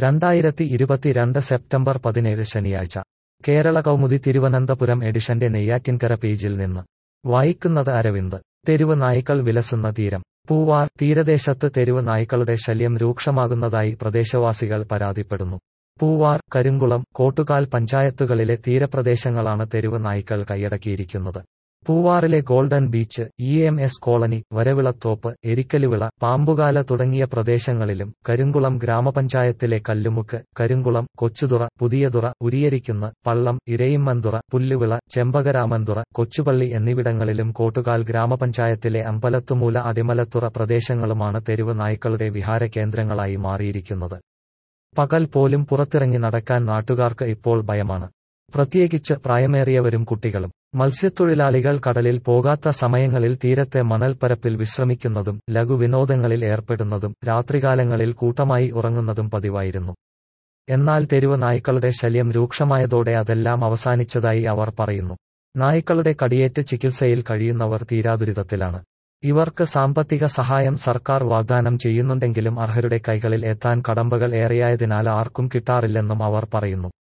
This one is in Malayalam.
2022 സെപ്റ്റംബർ 17 ശനിയാഴ്ച കേരള കൗമുദി തിരുവനന്തപുരം എഡിഷന്റെ നെയ്യാറ്റിൻകര പേജിൽ നിന്ന് വായിക്കുന്നത് അരവിന്ദ്. തെരുവ് നായ്ക്കൾ വിലസുന്ന തീരം. പൂവാർ. തീരദേശത്ത് തെരുവ് നായ്ക്കളുടെ ശല്യം രൂക്ഷമാകുന്നതായി പ്രദേശവാസികൾ പരാതിപ്പെടുന്നു. പൂവാർ, കരിങ്കുളം, കോട്ടുകാൽ പഞ്ചായത്തുകളിലെ തീരപ്രദേശങ്ങളാണ് തെരുവ് നായ്ക്കൾ കൈയടക്കിയിരിക്കുന്നത്. പൂവാറിലെ golden beach, EMS colony, Varavilathoppu, Erikkaluvila, Pampukala തുടങ്ങിയ പ്രദേശങ്ങളിലും കരിങ്കുളം ഗ്രാമപഞ്ചായത്തിലെ കല്ലുമുക്ക്, കരിങ്കുളം, കൊച്ചുതുറ, പുതിയതുറ, ഉരിയരിക്കുന്ന്, പള്ളം, ഇരയിമ്മൻതുറ, പുല്ലുവിള, ചെമ്പകരാമൻതുറ, കൊച്ചുപള്ളി എന്നിവിടങ്ങളിലും കോട്ടുകാൽ ഗ്രാമപഞ്ചായത്തിലെ അമ്പലത്തുമൂല, അടിമലത്തുറ പ്രദേശങ്ങളുമാണ് തെരുവ് നായ്ക്കളുടെ വിഹാര കേന്ദ്രങ്ങളായി മാറിയിരിക്കുന്നത്. പകൽ പോലും പുറത്തിറങ്ങി നടക്കാൻ നാട്ടുകാർക്ക് ഇപ്പോൾ ഭയമാണ്. പ്രത്യേകിച്ച് പ്രായമേറിയവരും കുട്ടികളും. മത്സ്യത്തൊഴിലാളികൾ കടലിൽ പോകാത്ത സമയങ്ങളിൽ തീരത്തെ മണൽപ്പരപ്പിൽ വിശ്രമിക്കുന്നതും ലഘുവിനോദങ്ങളിൽ ഏർപ്പെടുന്നതും രാത്രികാലങ്ങളിൽ കൂട്ടമായി ഉറങ്ങുന്നതും പതിവായിരുന്നു. എന്നാൽ തെരുവ് നായ്ക്കളുടെ ശല്യം രൂക്ഷമായതോടെ അതെല്ലാം അവസാനിച്ചതായി അവർ പറയുന്നു. നായ്ക്കളുടെ കടിയേറ്റ് ചികിത്സയിൽ കഴിയുന്നവർ തീരാദുരിതത്തിലാണ്. ഇവർക്ക് സാമ്പത്തിക സഹായം സർക്കാർ വാഗ്ദാനം ചെയ്യുന്നുണ്ടെങ്കിലും അർഹരുടെ കൈകളിൽ എത്താൻ കടമ്പകൾ ഏറെയായതിനാൽ ആർക്കും കിട്ടാറില്ലെന്നും അവർ പറയുന്നു.